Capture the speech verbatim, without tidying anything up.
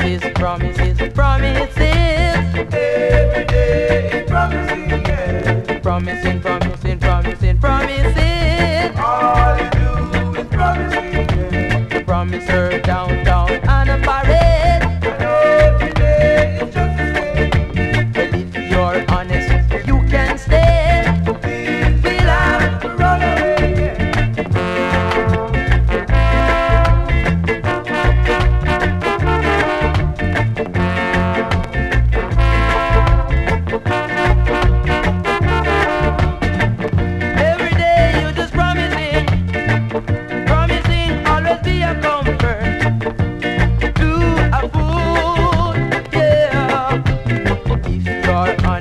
promises, promises, promises. Every day it's promising, yeah. Promising, promising, promising, promises. All you do is promising, yeah. Promise her downtown on a parade. And every day it's just the same. Well, if you're honest, you can stay. Things will have to run away, yeah. Every day you just promising, promising always be a comfort to a fool, yeah. If you're